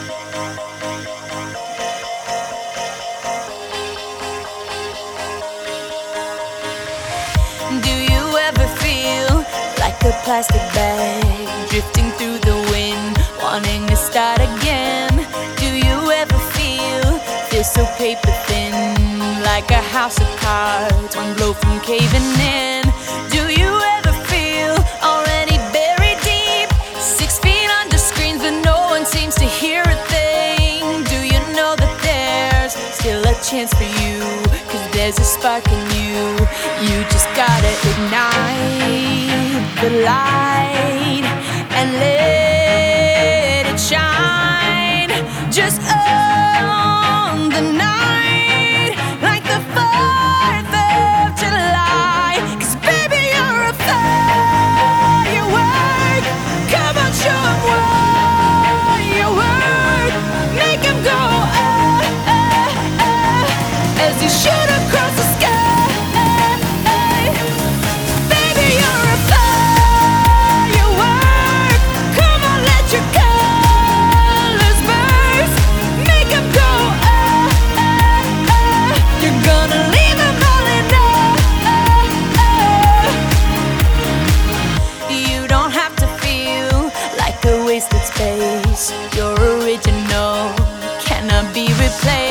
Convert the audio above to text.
Do you ever feel like a plastic bag drifting through the wind, wanting to start again? Do you ever feel so paper thin, like a house of cards, one blow from caving in? Do you ever feel already buried deep, 6 feet under screens but no one seems to hear a thing? Do you know that there's still a chance for you, 'cause there's a spark in you? You just gotta ignite the light and let it shine. Just own the night like the 4th of July. 'Cause baby, you're a firework. Come on, show 'em what you work. Make 'em go as you shoot across the sky. Wasted space, your original cannot be replaced.